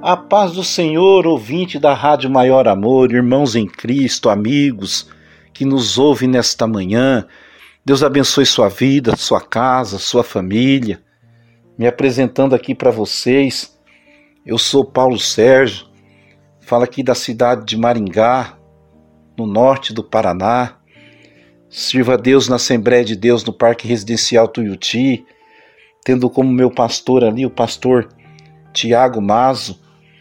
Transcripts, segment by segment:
A paz do Senhor, ouvinte da Rádio Maior Amor, irmãos em Cristo, amigos que nos ouvem nesta manhã. Deus abençoe sua vida, sua casa, sua família. Me apresentando aqui para vocês, eu sou Paulo Sérgio, falo aqui da cidade de Maringá, no norte do Paraná. Sirvo a Deus na Assembleia de Deus no Parque Residencial Tuiuti, tendo como meu pastor ali o pastor Tiago Mazo.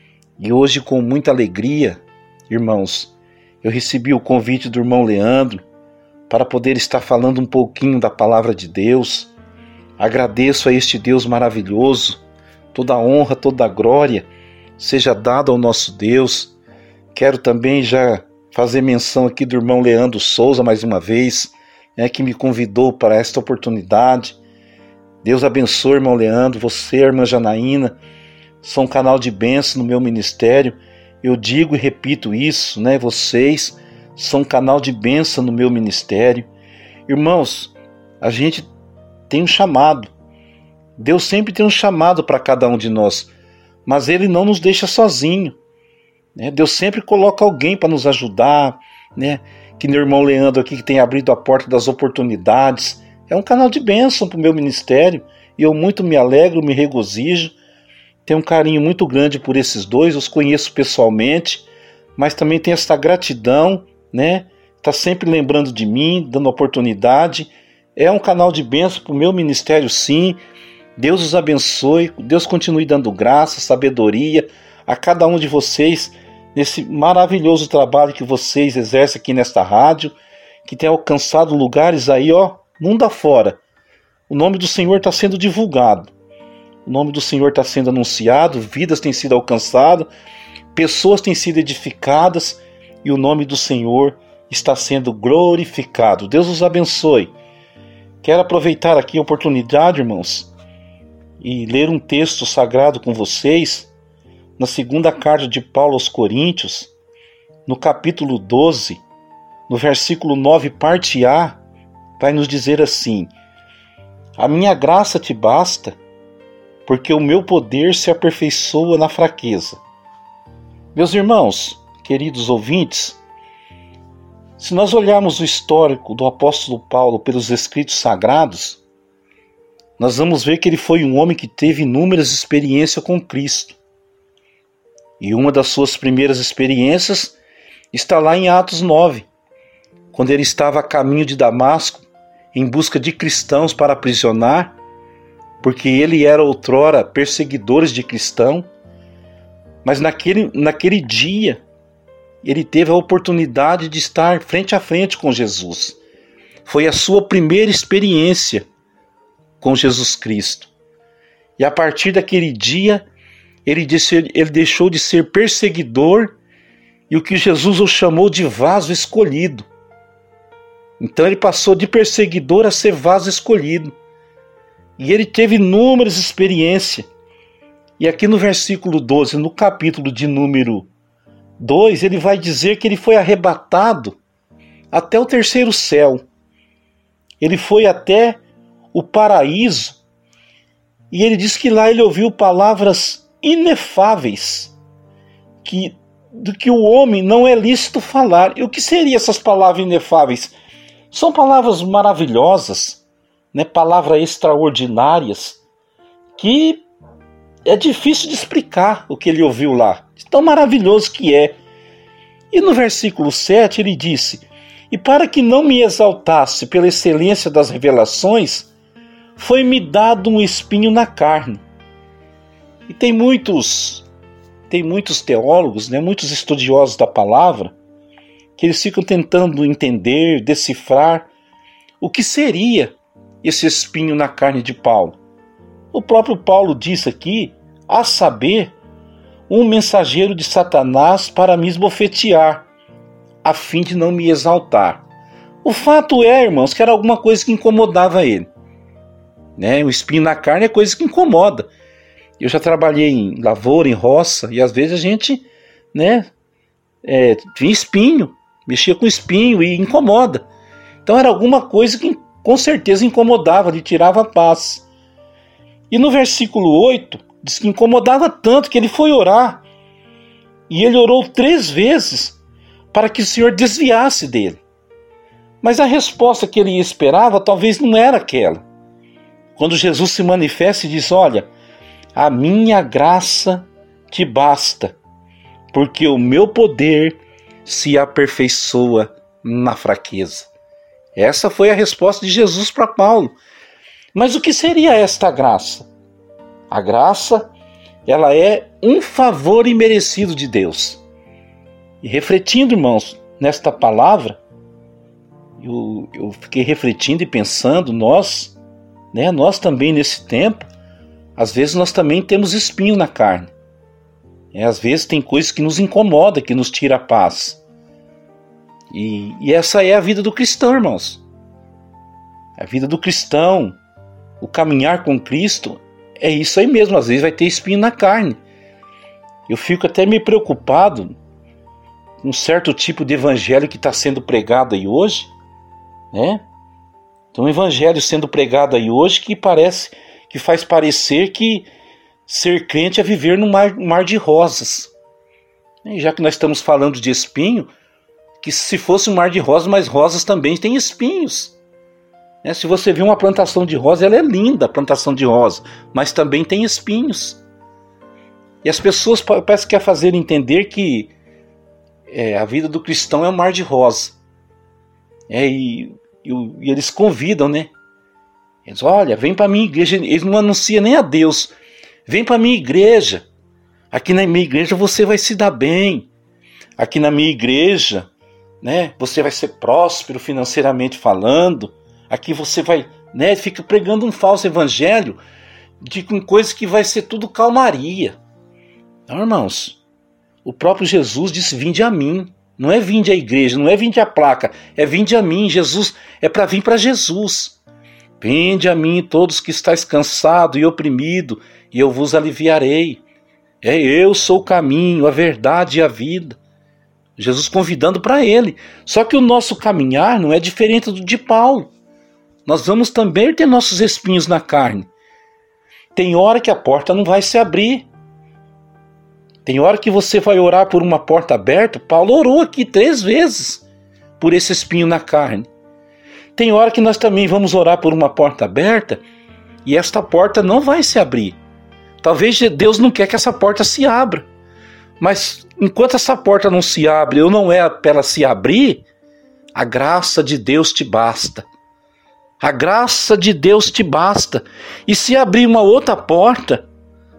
E hoje, com muita alegria, irmãos, eu recebi o convite do irmão Leandro para poder estar falando um pouquinho da palavra de Deus. Agradeço a este Deus maravilhoso, toda a honra, toda a glória seja dada ao nosso Deus. Quero também já fazer menção aqui do irmão Leandro Souza mais uma vez, que me convidou para esta oportunidade. Deus abençoe, irmão Leandro, você, irmã Janaína, são um canal de bênção no meu ministério. Eu digo e repito isso, vocês são um canal de bênção no meu ministério. Irmãos, a gente tem um chamado. Deus sempre tem um chamado para cada um de nós, mas Ele não nos deixa sozinho. Deus sempre coloca alguém para nos ajudar, que meu irmão Leandro aqui, que tem abrido a porta das oportunidades. É um canal de bênção para o meu ministério e eu muito me alegro, me regozijo. Tenho um carinho muito grande por esses dois, os conheço pessoalmente, mas também tenho essa gratidão, Tá sempre lembrando de mim, dando oportunidade. É um canal de bênção para o meu ministério, sim. Deus os abençoe, Deus continue dando graça, sabedoria a cada um de vocês nesse maravilhoso trabalho que vocês exercem aqui nesta rádio, que tem alcançado lugares aí, mundo afora. O nome do Senhor está sendo divulgado. O nome do Senhor está sendo anunciado, vidas têm sido alcançadas, pessoas têm sido edificadas e o nome do Senhor está sendo glorificado. Deus os abençoe. Quero aproveitar aqui a oportunidade, irmãos, e ler um texto sagrado com vocês, na segunda carta de Paulo aos Coríntios, no capítulo 12, no versículo 9, parte A, vai nos dizer assim: a minha graça te basta, porque o meu poder se aperfeiçoa na fraqueza. Meus irmãos, queridos ouvintes, se nós olharmos o histórico do apóstolo Paulo pelos escritos sagrados, nós vamos ver que ele foi um homem que teve inúmeras experiências com Cristo. E uma das suas primeiras experiências está lá em Atos 9, quando ele estava a caminho de Damasco, em busca de cristãos para aprisionar, porque ele era outrora perseguidor de cristão, mas naquele dia ele teve a oportunidade de estar frente a frente com Jesus. Foi a sua primeira experiência com Jesus Cristo. E a partir daquele dia, ele deixou de ser perseguidor e o que Jesus o chamou de vaso escolhido. Então ele passou de perseguidor a ser vaso escolhido. E ele teve inúmeras experiências. E aqui no versículo 12, no capítulo de número 2, ele vai dizer que ele foi arrebatado até o terceiro céu. Ele foi até o paraíso. E ele diz que lá ele ouviu palavras inefáveis, do que o homem não é lícito falar. E o que seriam essas palavras inefáveis? São palavras maravilhosas, palavras extraordinárias, que é difícil de explicar o que ele ouviu lá, de tão maravilhoso que é. E no versículo 7 ele disse: e para que não me exaltasse pela excelência das revelações, foi-me dado um espinho na carne. E tem muitos teólogos, muitos estudiosos da palavra, que eles ficam tentando entender, decifrar o que seria esse espinho na carne de Paulo. O próprio Paulo disse aqui, a saber, um mensageiro de Satanás para me esbofetear, a fim de não me exaltar. O fato é, irmãos, que era alguma coisa que incomodava ele. O espinho na carne é coisa que incomoda. Eu já trabalhei em lavoura, em roça, e às vezes a gente, tinha espinho, mexia com espinho e incomoda. Então era alguma coisa que com certeza incomodava, lhe tirava a paz. E no versículo 8, diz que incomodava tanto que ele foi orar E ele orou 3 vezes para que o Senhor desviasse dele. Mas a resposta que ele esperava talvez não era aquela. Quando Jesus se manifesta e diz: olha, a minha graça te basta, porque o meu poder se aperfeiçoa na fraqueza. Essa foi a resposta de Jesus para Paulo. Mas o que seria esta graça? A graça, ela é um favor imerecido de Deus. E refletindo, irmãos, nesta palavra, eu fiquei refletindo e pensando, nós também nesse tempo, às vezes nós também temos espinho na carne. Às vezes tem coisas que nos incomoda, que nos tira a paz. E essa é a vida do cristão, irmãos. A vida do cristão, o caminhar com Cristo, é isso aí mesmo. Às vezes vai ter espinho na carne. Eu fico até meio preocupado com um certo tipo de evangelho que está sendo pregado aí hoje, né? Então, um evangelho sendo pregado aí hoje que faz parecer que ser crente é viver num mar de rosas. E já que nós estamos falando de espinho, que se fosse um mar de rosas, mas rosas também têm espinhos. Se você vê uma plantação de rosa, ela é linda, a plantação de rosa, mas também tem espinhos. E as pessoas parecem que querem fazer entender que a vida do cristão é um mar de rosa. E eles convidam, né? Eles, olha, vem para a minha igreja. Eles não anunciam nem a Deus. Vem para a minha igreja. Aqui na minha igreja você vai se dar bem. Aqui na minha igreja, né, você vai ser próspero financeiramente falando. Aqui você vai, né, fica pregando um falso evangelho com coisa que vai ser tudo calmaria. Então, irmãos, o próprio Jesus disse: vinde a mim. Não é vinde à igreja, não é vinde à placa, é vinde a mim. Jesus é para vir para Jesus. Vinde a mim todos que estáis cansados e oprimidos, e eu vos aliviarei. Eu sou o caminho, a verdade e a vida. Jesus convidando para ele. Só que o nosso caminhar não é diferente do de Paulo. Nós vamos também ter nossos espinhos na carne. Tem hora que a porta não vai se abrir. Tem hora que você vai orar por uma porta aberta. Paulo orou aqui 3 vezes por esse espinho na carne. Tem hora que nós também vamos orar por uma porta aberta e esta porta não vai se abrir. Talvez Deus não quer que essa porta se abra. Mas enquanto essa porta não se abre, ou não é para ela se abrir, a graça de Deus te basta. A graça de Deus te basta. E se abrir uma outra porta,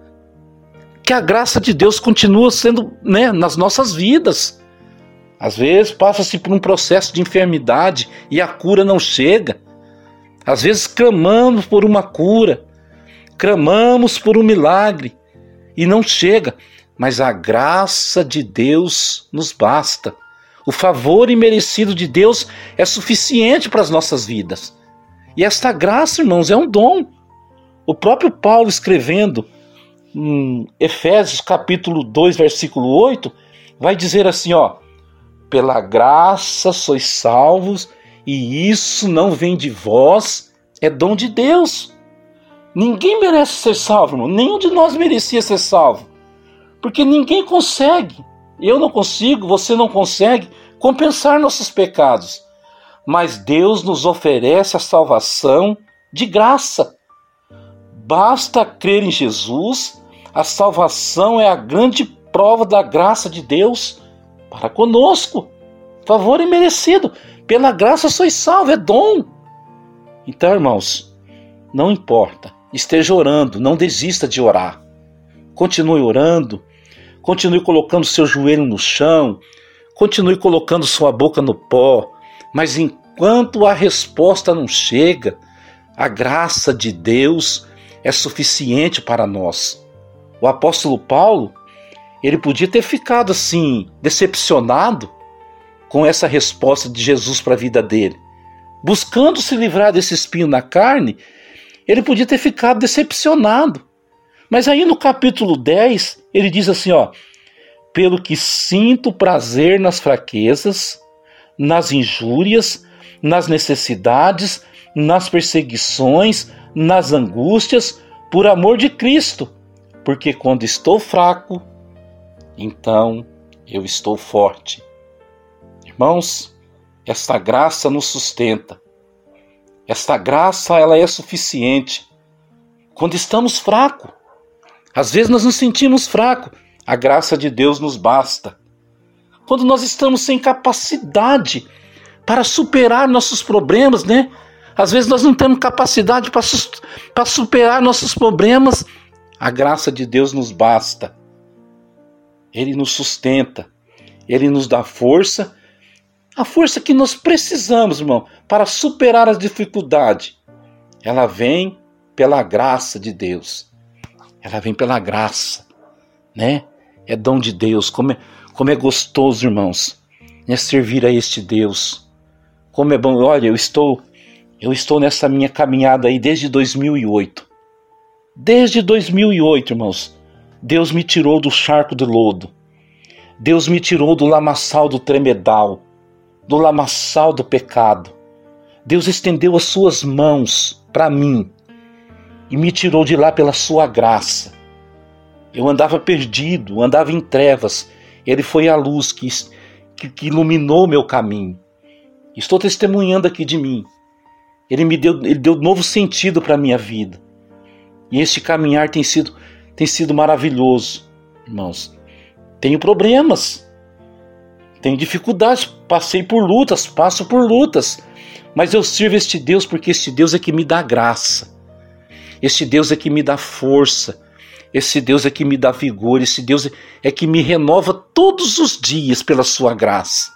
que a graça de Deus continua sendo, né, nas nossas vidas. Às vezes passa-se por um processo de enfermidade e a cura não chega. Às vezes clamamos por uma cura, clamamos por um milagre e não chega. Mas a graça de Deus nos basta. O favor imerecido de Deus é suficiente para as nossas vidas. E esta graça, irmãos, é um dom. O próprio Paulo, escrevendo em Efésios capítulo 2, versículo 8, vai dizer assim, pela graça sois salvos, e isso não vem de vós, é dom de Deus. Ninguém merece ser salvo, irmão. Nenhum de nós merecia ser salvo. Porque ninguém consegue, eu não consigo, você não consegue compensar nossos pecados. Mas Deus nos oferece a salvação de graça. Basta crer em Jesus, a salvação é a grande prova da graça de Deus para conosco. Favor imerecido, pela graça sois salvo, é dom. Então, irmãos, não importa, esteja orando, não desista de orar. Continue orando, continue colocando seu joelho no chão, continue colocando sua boca no pó, mas enquanto a resposta não chega, a graça de Deus é suficiente para nós. O apóstolo Paulo, ele podia ter ficado assim, decepcionado com essa resposta de Jesus para a vida dele. Buscando se livrar desse espinho na carne, ele podia ter ficado decepcionado. Mas aí no capítulo 10, ele diz assim, pelo que sinto prazer nas fraquezas, nas injúrias, nas necessidades, nas perseguições, nas angústias, por amor de Cristo. Porque quando estou fraco, então eu estou forte. Irmãos, esta graça nos sustenta. Esta graça, ela é suficiente. Quando estamos fracos, às vezes nós nos sentimos fracos, a graça de Deus nos basta. Quando nós estamos sem capacidade para superar nossos problemas, né? Às vezes nós não temos capacidade para superar nossos problemas, a graça de Deus nos basta. Ele nos sustenta, Ele nos dá força, a força que nós precisamos, irmão, para superar as dificuldades. Ela vem pela graça de Deus. Ela vem pela graça, né? É dom de Deus. Como é gostoso, irmãos, né, servir a este Deus. Como é bom. Olha, eu estou nessa minha caminhada aí desde 2008. Desde 2008, irmãos, Deus me tirou do charco de lodo. Deus me tirou do lamaçal do tremedal, do lamaçal do pecado. Deus estendeu as suas mãos para mim e me tirou de lá pela sua graça. Eu andava perdido, andava em trevas. Ele foi a luz que iluminou meu caminho. Estou testemunhando aqui de mim. Ele deu novo sentido para a minha vida. E este caminhar tem sido maravilhoso, irmãos. Tenho problemas, tenho dificuldades, passei por lutas, passo por lutas, mas eu sirvo este Deus porque este Deus é que me dá graça, este Deus é que me dá força, esse Deus é que me dá vigor, esse Deus é que me renova todos os dias pela sua graça.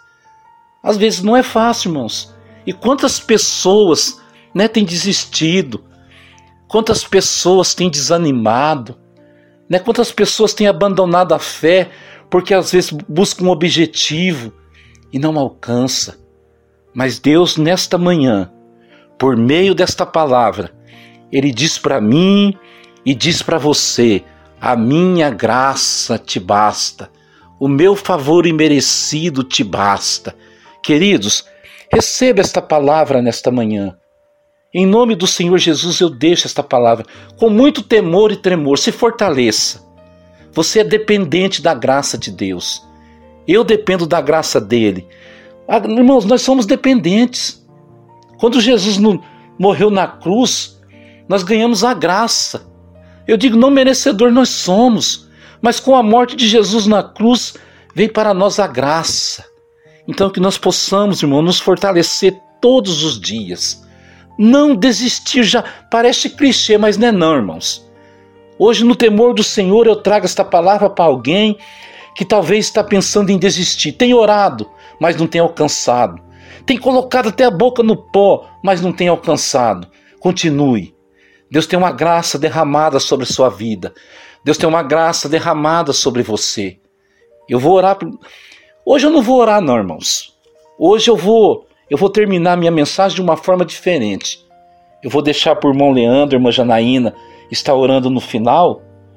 Às vezes não é fácil, irmãos. E quantas pessoas, né, têm desistido, quantas pessoas têm desanimado, né? Quantas pessoas têm abandonado a fé porque às vezes buscam um objetivo e não alcança. Mas Deus, nesta manhã, por meio desta palavra, Ele diz para mim e diz para você: a minha graça te basta, o meu favor imerecido te basta. Queridos, receba esta palavra nesta manhã. Em nome do Senhor Jesus eu deixo esta palavra com muito temor e tremor. Se fortaleça. Você é dependente da graça de Deus. Eu dependo da graça dele. Irmãos, nós somos dependentes. Quando Jesus morreu na cruz, nós ganhamos a graça. Eu digo, não merecedor nós somos, mas com a morte de Jesus na cruz, veio para nós a graça. Então que nós possamos, irmão, nos fortalecer todos os dias. Não desistir, já parece clichê, mas não é não, irmãos. Hoje, no temor do Senhor, eu trago esta palavra para alguém que talvez está pensando em desistir. Tem orado, mas não tem alcançado. Tem colocado até a boca no pó, mas não tem alcançado. Continue. Deus tem uma graça derramada sobre a sua vida. Deus tem uma graça derramada sobre você. Eu vou orar. Hoje eu não vou orar não, irmãos. Hoje eu vou terminar minha mensagem de uma forma diferente. Eu vou deixar para o irmão Leandro, a irmã Janaína, estar orando no final.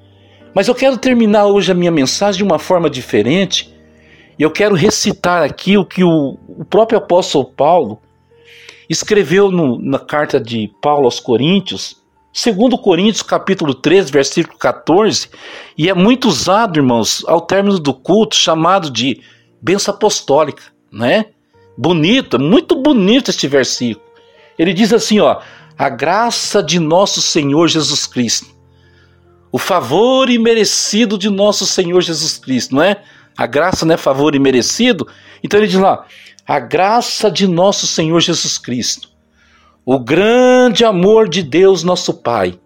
Mas eu quero terminar hoje a minha mensagem de uma forma diferente. E eu quero recitar aqui o que o próprio apóstolo Paulo escreveu na carta de Paulo aos Coríntios, 2 Coríntios capítulo 13, versículo 14, e é muito usado, irmãos, ao término do culto, chamado de bênção apostólica, né? Bonito, muito bonito este versículo. Ele diz assim, ó: a graça de nosso Senhor Jesus Cristo, o favor imerecido de nosso Senhor Jesus Cristo, não é? A graça não é favor imerecido? Então ele diz lá: a graça de nosso Senhor Jesus Cristo, o grande amor de Deus nosso Pai,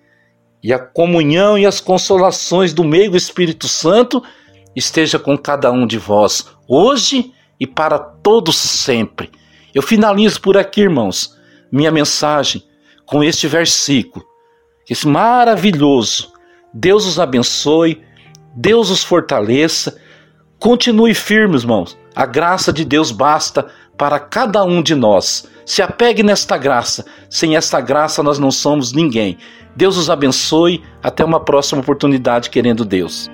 e a comunhão e as consolações do meio do Espírito Santo esteja com cada um de vós, hoje e para todos sempre. Eu finalizo por aqui, irmãos, minha mensagem com este versículo, esse maravilhoso. Deus os abençoe, Deus os fortaleça, continue firmes, irmãos. A graça de Deus basta para cada um de nós. Se apegue nesta graça. Sem esta graça nós não somos ninguém. Deus os abençoe. Até uma próxima oportunidade, querendo Deus.